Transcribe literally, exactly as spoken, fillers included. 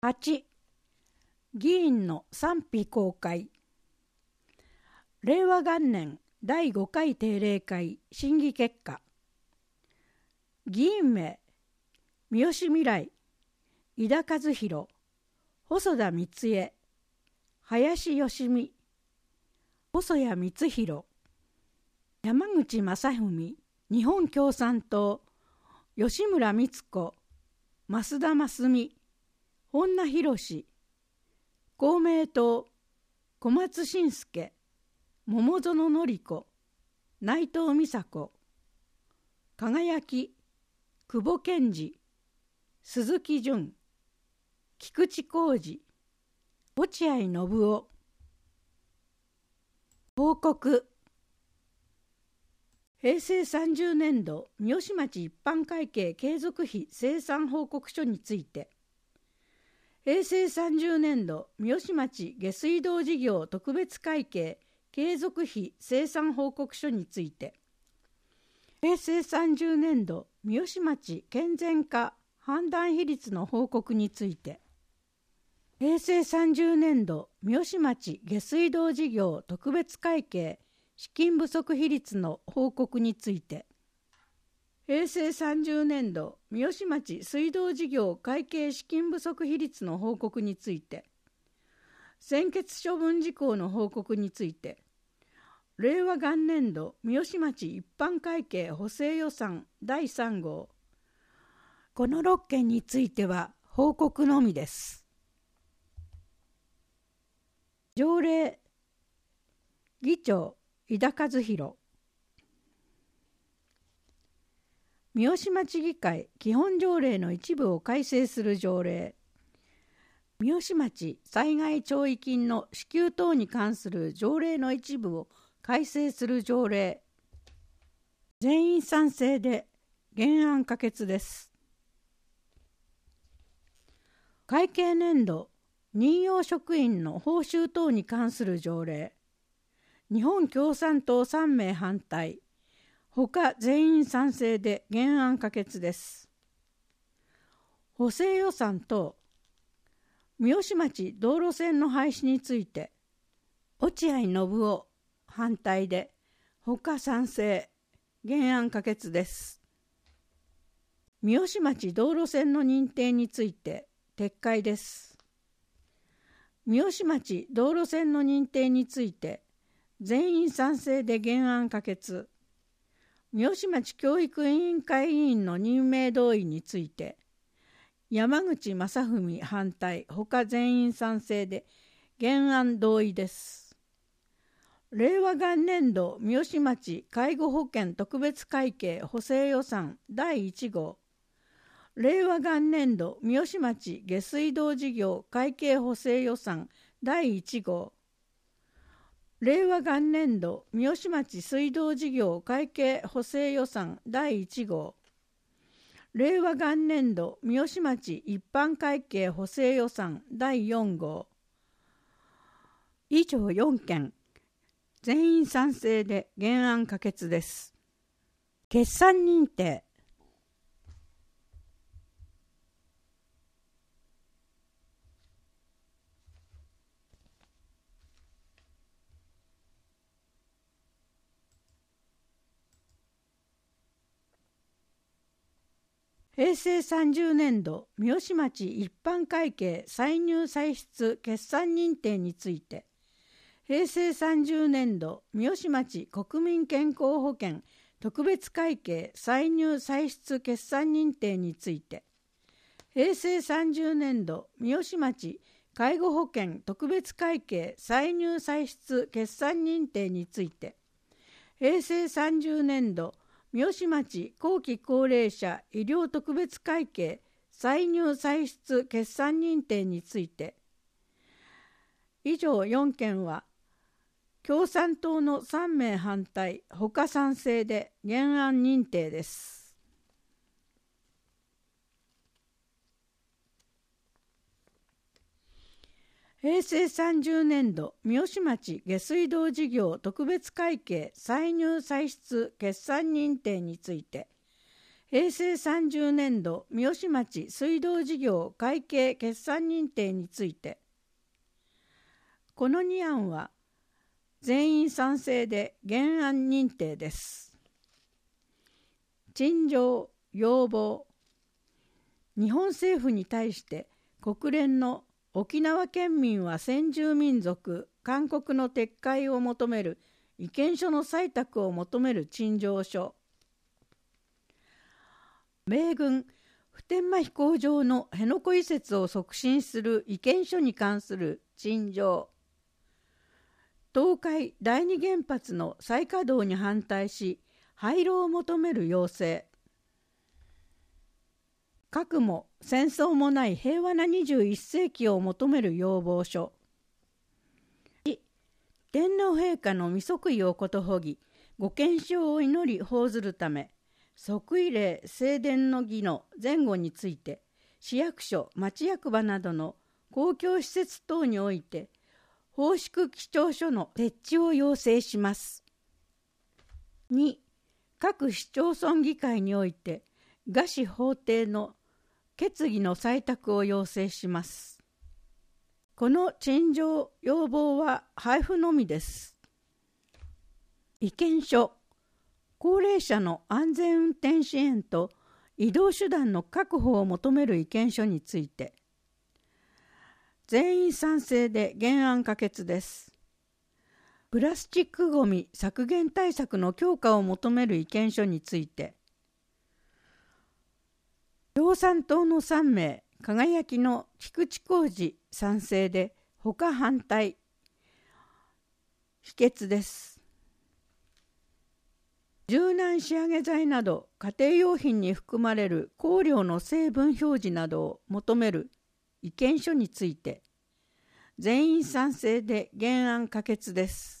はち. 議員の賛否公開。令和元年だいごかい定例会審議結果。議員名、三好未来、井田和弘、細田光恵、林芳美、細谷光弘、山口正文、日本共産党、吉村光子、増田真澄、本名博、公明党、小松伸介、桃園典子、内藤美佐子、輝き、久保健二、鈴木淳、菊池浩二、落合信夫。報告。へいせいさんじゅうねんど三好町一般会計継続費精算報告書について、へいせいさんじゅうねんど三好町下水道事業特別会計継続費精算報告書について、へいせいさんじゅうねんど三好町健全化判断比率の報告について、へいせいさんじゅうねんど三好町下水道事業特別会計資金不足比率の報告について、へいせいさんじゅうねんど三好町水道事業会計資金不足比率の報告について、専決処分事項の報告について、令和元年度三好町一般会計補正予算だいさん号。このろっけんについては報告のみです。条例。議長、井田和弘。三好町議会基本条例の一部を改正する条例。三好町災害弔慰金の支給等に関する条例の一部を改正する条例。全員賛成で原案可決です。会計年度任用職員の報酬等に関する条例。日本共産党さんめい反対。他全員賛成で原案可決です。補正予算等。三好町道路線の廃止について、落合信夫反対で他賛成、原案可決です。三好町道路線の認定について撤回です。三好町道路線の認定について全員賛成で原案可決。三好町教育委員会委員の任命同意について山口正文反対、他全員賛成で原案同意です。令和元年度三好町介護保険特別会計補正予算だいいち号。令和元年度三好町下水道事業会計補正予算だいいち号。令和元年度三好町水道事業会計補正予算だいいち号。令和元年度三好町一般会計補正予算だいよん号。以上よんけん。全員賛成で原案可決です。決算認定。へいせいさんじゅうねんど三好町一般会計歳入歳出決算認定について、へいせいさんじゅうねんど三好町国民健康保険特別会計歳入歳出決算認定について、へいせいさんじゅうねんど三好町介護保険特別会計歳入歳出決算認定について、へいせいさんじゅうねんど三好町後期高齢者医療特別会計歳入歳出決算認定について、以上よんけんは共産党のさんめい反対、他賛成で原案認定です。へいせいさんじゅうねんど三好町下水道事業特別会計歳入歳出決算認定について、 へいせいさんじゅうねんど三好町水道事業会計決算認定について、このに案は全員賛成で原案認定です。陳情・要望。日本政府に対して国連の沖縄県民は先住民族勧告の撤回を求める意見書の採択を求める陳情書。米軍普天間飛行場の辺野古移設を促進する意見書に関する陳情。東海第二原発の再稼働に反対し廃炉を求める要請。核も戦争もない平和なにじゅういっせいきを求める要望書。天皇陛下の御即位をことほぎ、ご健勝を祈り報ずるため、即位礼正殿の儀の前後について、市役所、町役場などの公共施設等において、奉祝記帳所の設置を要請します。に、各市町村議会において、賀市法定の決議の採択を要請します。この陳情要望は配布のみです。意見書。高齢者の安全運転支援と移動手段の確保を求める意見書について、全員賛成で原案可決です。プラスチックごみ削減対策の強化を求める意見書について、共産党のさんめい、輝きの菊池浩二賛成で他反対。否決です。柔軟仕上げ剤など家庭用品に含まれる香料の成分表示などを求める意見書について、全員賛成で原案可決です。